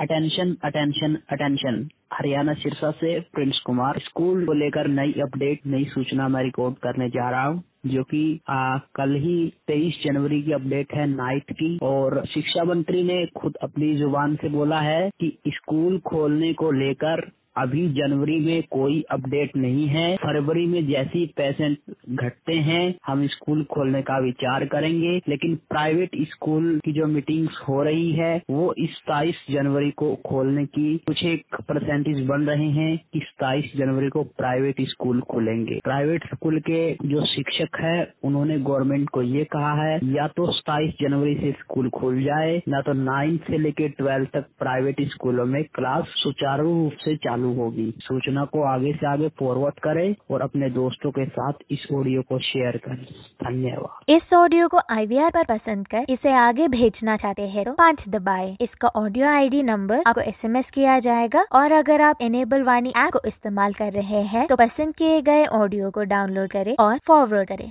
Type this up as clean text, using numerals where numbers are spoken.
Attention attention attention. Haryana Sirsa से Prince Kumar. School को लेकर नई अपडेट, नई सूचना मैं रिकॉर्ड करने जा रहा हूँ, जो कि कल ही 23 जनवरी की अपडेट है 9th की। और शिक्षा मंत्री ने खुद अपनी जुबान से बोला है कि स्कूल खोलने को लेकर अभी जनवरी में कोई अपडेट नहीं है। फरवरी में जैसी पेशेंट घटते हैं हम स्कूल खोलने का विचार करेंगे। लेकिन प्राइवेट स्कूल की जो मीटिंग्स हो रही है वो 27 जनवरी को खोलने की कुछ एक परसेंटेज बन रहे हैं कि 27 जनवरी को प्राइवेट स्कूल खुलेंगे। प्राइवेट स्कूल के जो शिक्षक है उन्होंने गवर्नमेंट को ये कहा है या तो 27 जनवरी से स्कूल खुल जाए, ना तो 9th से लेकर 12th तक प्राइवेट स्कूलों में क्लास सुचारू रूप से चालू होगी। सूचना को आगे से आगे फॉरवर्ड करें और अपने दोस्तों के साथ इस ऑडियो को शेयर करें। धन्यवाद। इस ऑडियो को IVR पर पसंद कर इसे आगे भेजना चाहते हैं तो 5 दबाएं। इसका ऑडियो ID नंबर आपको SMS किया जाएगा। और अगर आप इनेबल वाणी ऐप को इस्तेमाल कर रहे हैं तो पसंद किए गए ऑडियो को डाउनलोड करें और फॉरवर्ड करें।